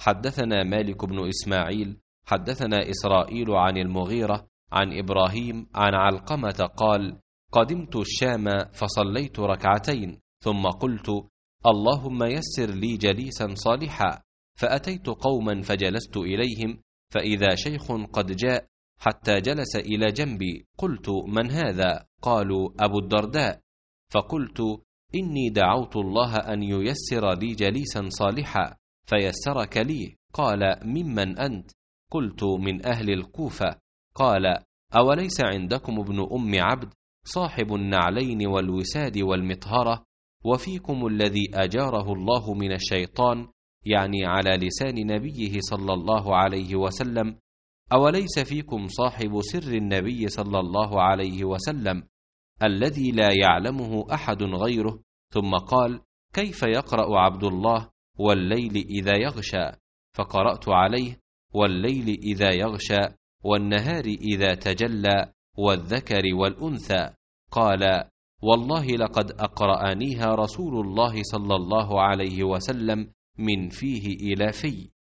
حدثنا مالك بن إسماعيل حدثنا إسرائيل عن المغيرة عن إبراهيم عن علقمة قال: قدمت الشام فصليت ركعتين ثم قلت: اللهم يسر لي جليسا صالحا، فأتيت قوما فجلست إليهم فإذا شيخ قد جاء حتى جلس إلى جنبي، قلت: من هذا؟ قالوا: أبو الدرداء. فقلت: إني دعوت الله أن ييسر لي جليسا صالحا فيسرك لي. قال: ممن أنت؟ قلت: من أهل الكوفة. قال: أوليس عندكم ابن أم عبد صاحب النعلين والوساد والمطهرة، وفيكم الذي أجاره الله من الشيطان، يعني على لسان نبيه صلى الله عليه وسلم؟ أوليس فيكم صاحب سر النبي صلى الله عليه وسلم الذي لا يعلمه أحد غيره؟ ثم قال: كيف يقرأ عبد الله والليل إذا يغشى؟ فقرأت عليه: والليل إذا يغشى والنهار إذا تجلى والذكر والأنثى. قال: والله لقد أقرأنيها رسول الله صلى الله عليه وسلم من فيه إلى في.